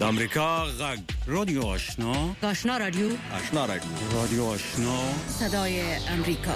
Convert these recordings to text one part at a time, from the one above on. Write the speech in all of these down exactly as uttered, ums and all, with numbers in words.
امریکا غږ رادیو آشنا آشنا رادیو آشنا رادیو رادیو آشنا صدای امریکا.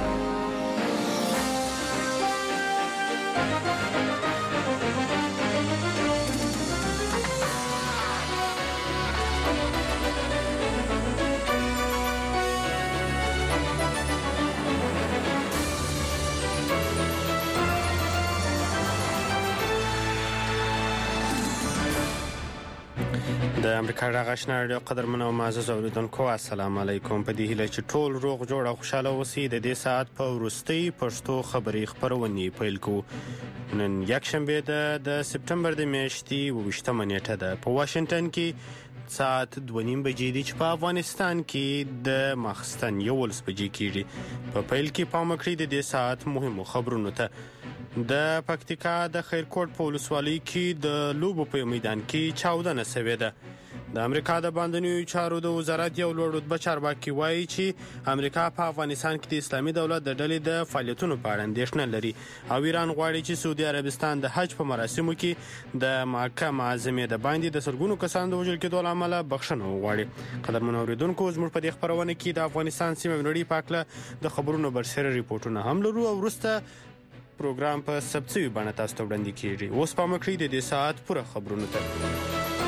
د امریکا غږ آشنا رادیو قدرمن او معزز اوریدونکو السلام علیکم. په دې هیله چې ټول روغ جوړ او خوشاله اوسئ د دې ساعت په وروستۍ پښتو خبري خبرونه پیل کوو. نن یک شنبه ده د سپتمبر د میاشتې اوویشتمه نیټه ده. په واشنگټن کې ساعت دوه نیم بجې دي چې په افغانستان کې د ماخستن یولس بجې کېږي. په پیل کې پام وکړئ د دې ساعت مهمو خبرونو ته. د پکتیکا د خیرکوټ په ولسوالۍ کې د لوبو په میدان کې چاودنه شوې ده. د امریکا د باندنیو چارو د وزارت یو لوړ رتبه چارواکي وایي چې امریکا په افغانستان کې د اسلامي دولت د ډلې د فعالیتونو په اړه اندېښنه لري او ایران غواړي چې سعودي عربستان د حج په مراسمو کې د مکه معظمې د باندې د سلګونو کسانو د وژل کېدو له امله بخښنه وغواړي. قدرمن اوریدونکو زموږ په دې خبرونه کې د افغانستان سیمه نړۍ په اړه د خبرونو برسېره ریپورتونه هم لرو او وروسته پروګرام په سبڅوي باندې تاسو ته وړاندې کیږي. اوس په مکرې د دې ساعت پوره خبرونه ته.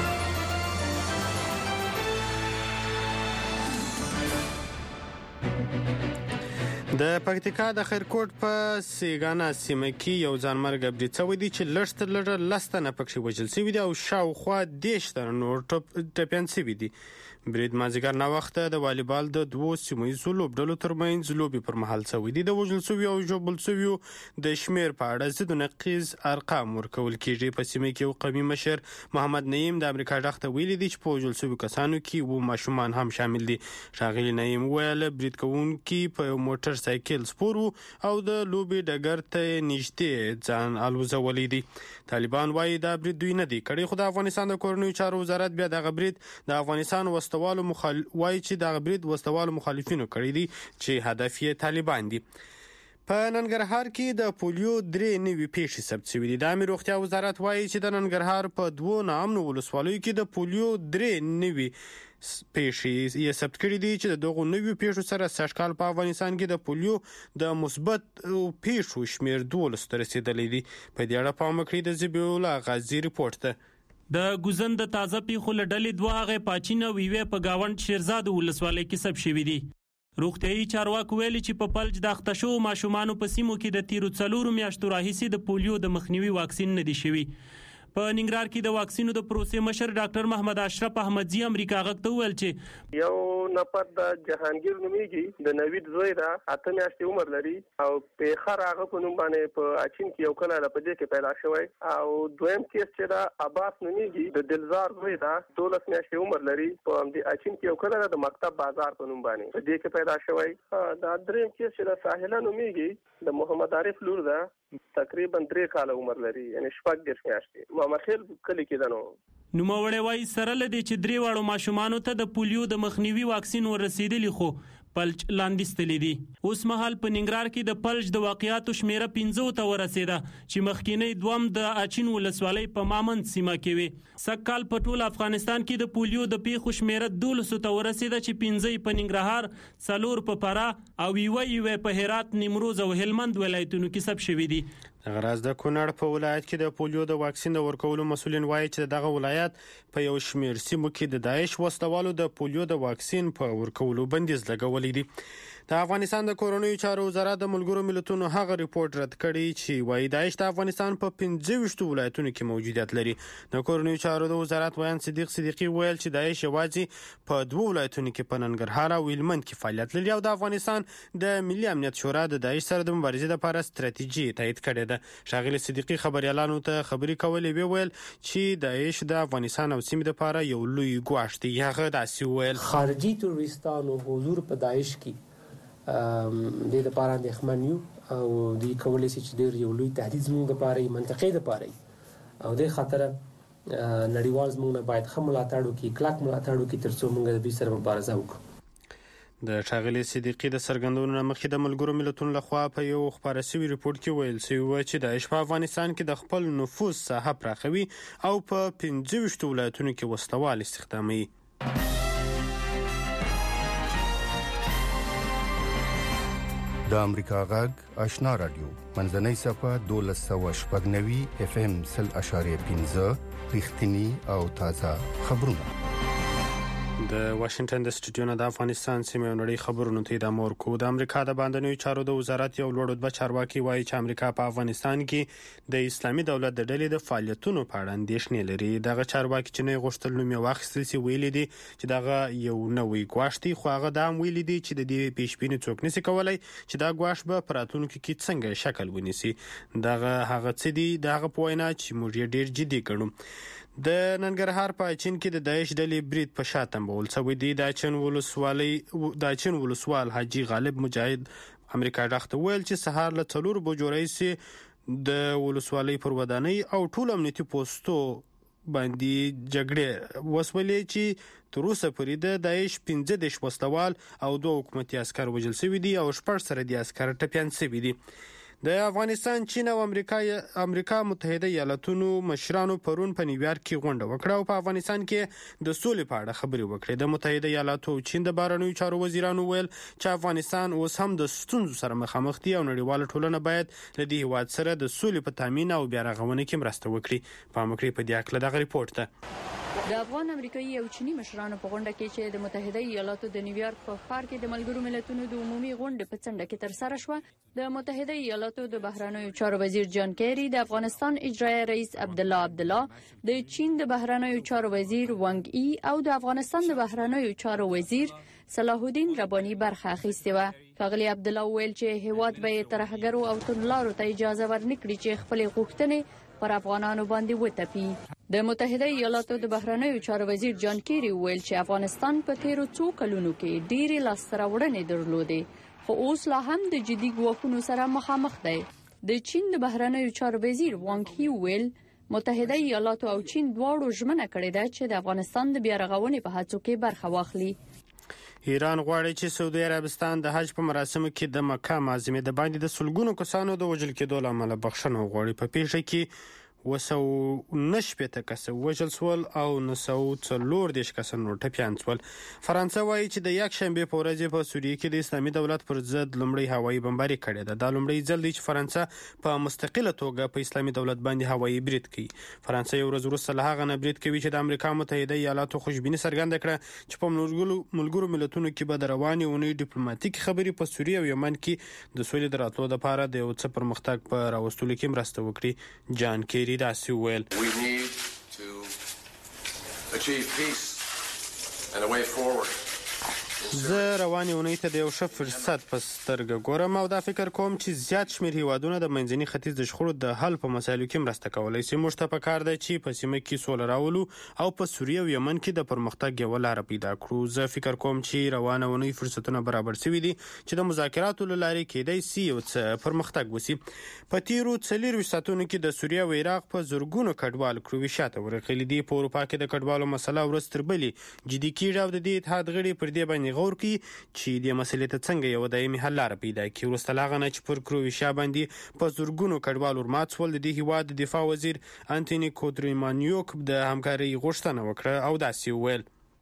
د پکتیکا د خیرکوټ په سیګانا سیمه کې یو ځانمرګ برید شوی دی چې لږ تر لږه لس تنه پکې وژل شوي دي او شاوخوا دېرش تنه نور ټپیان شوي دي. برید مازدیګر ناوخته د والیبال د دوو سیمه ییزو لوبډلو ترمنځ لوبې پر مهال شوی دی. د وژل شویو او ژوبل شویو د شمیر په اړه ضد نقیض ارقام ورکول کېږي. په سیمه کې یو قومي مشر محمد نعیم د امریکا غږ ته ویلي دی چې په وژل شویو کسانو کې اووه ماشومان هم شامل دي. ښاغلي نعیم وویل برید کوونکي په یو موټر سایکل سپور او د لوبې ډګر ته نږدې ځان الوزولی دي. طالبان وایي دا برید دوی نه دی کړی خو د افغانستان د کورنیو چارو وزارت بیا دغه برید د افغانستان وسوالو مخال وایي چې دغه برید وسوالو مخالفینو کړی دي چې هدف یې طالبان دي. په ننګرهار کې د پولیو درې نوي پیښې ثبت شوي دي. د عامه روغتیا وزارت وایي چې د ننګرهار په دوو ناامنو ولسوالیو کې د پولیو درې نوي پیښې یې ثبت کړي دي چې د دغو نویو پیښو سره سږکال په افغانستان کې د پولیو د مثبت پیښو شمیر دولس ته رسیدلی دی. په دې اړه پام وکړئ د ذبیح الله غازي ریپورت ته. د ګوزن د تازه پیښو له ډلې دوه هغې پاچین او یوې په ګاونډ شیرزاد ولسوالۍ کې ثبت شوي دي. روغتیايي چارواکو ویلي چې په فلج د اخته شوو ماشومانو په سیمو کې د تیرو څلورو میاشتو راهیسې د پولیو د مخنیوي واکسین نه دی شوي. په ننګرهار کې د واکسینو د پروسې مشر ډاکټر محمد اشرف احمدزي امریکا غږ ته وویل چې یو نفر د جهانگیر نومیږي د نوید زوی دا اته میاشتې عمر لري او په خر هغه په نوم باندې په اچین کې یو کله په دې کې پیدا شوی او دویم کیس چې دا عباس نومیږي د دلزار زوی دا دولس میاشتې عمر لري په دې اچین کې یو کله د مکتب بازار په نوم باندې په دې کې پیدا شوی. دا دریم کیس چې د ساحله نومیږي د محمد عارف لور دا تقریبا درې کال عمر لري یعنی شپږ دېرش میاشتې مامخیل کلی کې ده. نو نوموړی وایي سره له دې چې درې واړو ماشومانو ته د پولیو د مخنیوي واکسین ورسېدلی خو پلج لاندې ستلې دي. اوس مهال په ننګرهار کې د پلج د واقعاتو شمیره پنځو ته ورسېده چې مخکینی دوم د اچین ولسوالۍ په مامند سیمه کې وي. سږکال په ټول افغانستان کې د پولیو د پیښو شمیره دولسو ته ورسېده چې پنځه په ننګرهار، څلور په فراه او یوه یوه په هرات، نیمروز او هلمند ولایتونو کې ثبت شوي دي. غراز د کونړ په ولایت کې د پولیو د واکسین د ورکولو مسولین وایي چې دغه ولایت په یو شمیر سیمو کې د داعش وسلوالو د پولیو د واکسین په ورکولو بندیز لګولی دی. د افغانستان د کورنیو چارو وزارت د ملګرو ملتونو هغه ریپورت رد کړی چې وایي داعش د افغانستان په پنځه ویشتو ولایتونو کې موجودیت لري. د کورنیو چارو د وزارت ویان صدیق صدیقي ویل چې داعش یوازې په دوه ولایتونو کې په ننګرهار او هلمند کې فعالیت لري او د افغانستان د ملي امنیت شورا د داعش سره د مبارزې لپاره ستراتیژي تایید کړې ده. ښاغلي صدیقي خبريالانو ته خبري کولې ویل چې داعش د افغانستان او سیمې لپاره یو لوی ګواښ دی. هغه داسې ویل خارجي تروریستانو حضور په داعش کې د لپاره اندېښمن یو او د کولای شي چې ډېر یو لوی تهدید زموږ لپاره منطقې لپاره او د خطر نړیوال زموږ باید خملاتړو کې کلک ملاتړو کې ترڅو موږ د دې سره مبارزه وکړو. د ښاغلي صدیقي د څرګندونو مخکې د ملګرو ملتونو لخوا په یو خپاره شوي ریپورت کې ویل شوي و چې داعش په افغانستان کې د خپل نفوذ ساحه پراخوي او په پنځه ویشتو ولایتونو کې وسلوال استخداموي. د امریکا غږ آشنا رادیو منځنۍ صفحه دولس سوه شپږ نوي اف ام سل اشاریه پنځه رښتینی او تازه خبرونه. د واشنگټن د سټوډیو نه د افغانستان سیمې او نړۍ خبرونو ته ادامه ورکوو. د امریکا د باندنیو چارو د وزارت یو لوړ رتبه چارواکي وایي چې امریکا په افغانستان کې د اسلامي دولت د ډلې د فعالیتونو په اړه اندېښنې لري. دغه چارواکي چې نه غوښتل نوم یې واخیستل شي ویلي دي چې دغه یو نوی ګواښ دی، خو هغه دا هم ویلي دي چې د دې پیشبیني څوک نشي کولی چې دا ګواښ به په راتلونکي کې څنګه شکل ونیسي. دغه هغه څه دي دغه په وینا چې موږ یې ډېر جدي ګڼو. د ننګرهار په چین کې د داعش ډلې برید په شا تنبول شوی دی. د چین ولسوالۍ د چین ولسوال حاجي غالب مجاهد امریکا ډاخته ویل چې سهار له څلور بجو راهیسې د ولسوالۍ پر ودانۍ او ټول امنیتي پوسټو باندې جګړې وسولې چې تر اوسه پورې د داعش پنځه دېرش وسلوال او دوه حکومتي عسکر وژل شوي دي او شپږ سرحدي عسکر ټپیان شوي دي. د افغانستان، چین او امریکا امریکا متحده ایالاتونو مشرانو پرون په نیویارک کې غونډه وکړه او په افغانستان کې د سولې په اړه خبرې وکړې. د متحده ایالاتو او چین د بهرنیو چارو وزیرانو ویل چې افغانستان اوس هم د ستونزو سره مخامخ دی او نړیواله ټولنه باید له دې هیواد سره د سولې په تامین او بیا رغونه کې مرسته وکړي. په امریکا په دې اړه دغه ریپورت ته د افغان امریکایي او چینی مشرانو په غونډه کې چې د متحده ایالاتو د نیویارک په ښار کې د ملګرو ملتونو د عمومي غونډې په څنډه کې ترسره شوه، د متحده ایالاتو د بهرنیو چارو وزیر جان کیری، د افغانستان اجرایي رئیس عبدالله عبدالله، د چین د بهرنیو چارو وزیر وانګ ای او د افغانستان د بهرنیو چارو وزیر صلاح الدین ربانی برخه اخیستې وه. ښاغلي عبدالله ویل چې هیواد به ترهګرو او توندلارو ته اجازه ورنکړي چې خپلې غوښتنې پر افغانانو باندې وتپي. د متحده ایالاتو د بهرنیو چارو وزیر جان کیری ویل چې افغانستان په تیرو څو کلونو کې ډېرې لاسته راوړنې درلودې، خو اوس لا هم د جدي ګواښونو سره مخامخ دی. د چین د بهرنیو چارو وزیر وانګ هی ویل متحده ایالاتو او چین دواړو ژمنه کړې ده چې د افغانستان د بیا رغونې په هڅو کې برخه واخلي. ایران غواړي چې سعودي عربستان د حج په مراسمو کې د مکه معظمې د باندې د سلګونو کسانو د وژل کېدو له امله بخښنه وغواړي. په پیښه کې وسو نشپېته کسه وژل شول او نسو څلور دېرش کسه نور ټپیان شول. فرانسه وایي چې د یکشنبې په ورځ په سوریه کې د اسلامي دولت پر ضد لومړی هوایي بمباري کړې ده. دا لومړی ځل دی چې فرانسه په مستقله توګه په اسلامي دولت باندې هوایي برید کوي. فرانسه یو ورځ وروسته له هغه نه برید کوي چې د امریکا متحده ایالاتو خوشبیني څرګنده کړه چې په ملګرو ملتونو کې به د روانې اونۍ ډیپلوماټیکي خبرې په سوریه او یمن کې د سولې د راتلو لپاره د یو څه پرمختګ په راوستلو کې مرسته وکړي. جان کیری داسې ویل. We need to achieve peace and a way forward. زه روانې اونۍ ته د یو ښه فرصت په سترګه ګورم او دا فکر کوم چې زیات شمېر هیوادونه د منځني ختیځ د شخړو د حل په مسایلو کې مرسته کولی شي. موږ ته پکار ده چې په سیمه کې سوله راولو او په سوریه او یمن کې د پرمختګ یوه لاره پیدا کړو. زه فکر کوم چې روانه اونۍ فرصتونه برابر شوي دي چې د مذاکراتو له لارې کېدای شي یو څه پرمختګ وشي. په تیرو څلورویشت ساعتونو کې د سوریه او عراق په زرګونو کډوال کرویشیا ته ورغلي دي. په اروپا کې د کډوالو مسله ورځ تر بلې جدي کېږي او د دې اتحاد غړي پر دې باندې غور کوي چې د مسلې ته څنګه یو دایمي حل لاره پیدا کړي. وروسته له هغه نه چې پر کرویشیا باندې په زرګونو کډوال ورمات شول، د دې هیواد د دفاع وزیر انټوني کوتریمانیوک د همکارۍ غوښتنه وکړه او داسې وویل.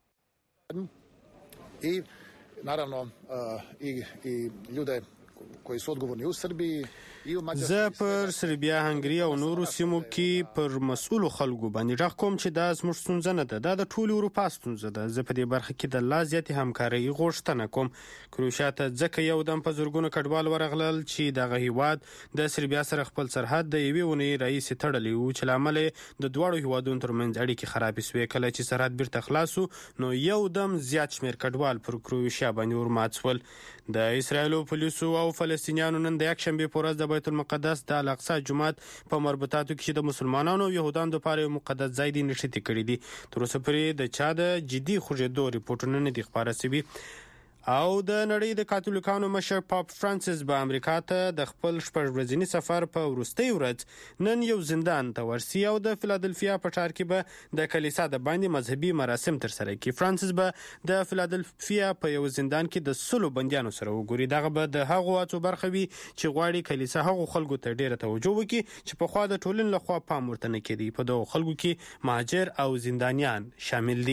I naravno i i ljude koji su odgovorni u Srbiji. زه پر سربیا، هنګري او نورو سیمو کې پر مسؤلو خلکو باندې غږ کوم چې دا زموږ ستونزه نه ده، دا د ټولې اروپا ستونزه ده. زه په دې برخه کې د لا زیاتې همکارۍ غوښتنه کوم. کروشیا ته ځکه یو دم په زرګونو کډوال ورغلل چې دغه هیواد د سربیا سره خپل سرحد د یوې اونۍ راهیسې تړلی و، چې له امله د دواړو هیوادونو ترمنځ اړیکې خرابې شوې. کله چې سرحد بیرته خلاص شو نو یو دم زیات شمېر کډوال پر کروشیا باندې ورمات شول. د اسرایلو پولیسو او فلسطینیانو نن د یکشنبې په ورځ د بیت المقدس د الاقصی جومات په مربوطاتو کې د مسلمانانو او یهودانو لپاره یو مقدس ځای دی نښتې کړي دي. تر اوسه پورې د چا د جدي خوږېدو ریپورټونه نه دي خپاره شوي. او د نړۍ د کاتولیکانو مشر پاپ فرانسیس به امریکا ته د خپل شپږ ورځني سفر په وروستۍ ورځ نن یو زندان ته ورسي او د فیلادلفیا په ښار کې به د کلیسا د باندې مذهبي مراسم ترسره کړي. فرانسیس به د فیلادلفیا په یو زندان کې د سلو بندیانو سره وګوري. دغه به د هغو هڅو برخه وي چې غواړي کلیسا هغو خلکو ته ډیره توجه وکړي چې پخوا د ټولنې لخوا پام ورته نه کېدی. په دغو خلکو کې مهاجر او زندانیان شامل دي.